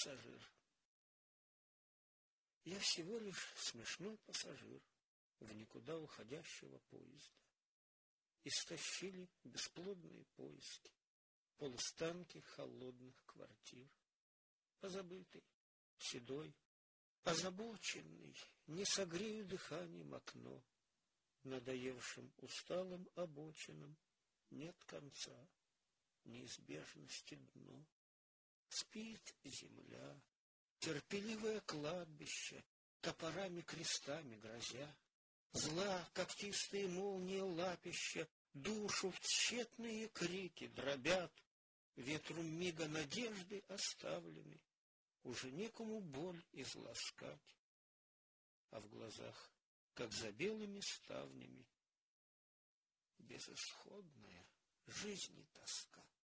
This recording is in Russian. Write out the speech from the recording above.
пассажир. Я всего лишь смешной пассажир в никуда уходящего поезда. Истощили бесплодные поиски, полустанки холодных квартир. Позабытый, седой, озабоченный, не согрею дыханием окно. Надоевшим усталым обочинам нет конца, неизбежности дно. Спит земля, терпеливое кладбище, топорами крестами грозя. Зла когтистые молнии лапища душу в тщетные крики дробят. Ветру мига надежды оставлены, уже некому боль изласкать. А в глазах, как за белыми ставнями, безысходная жизни тоска.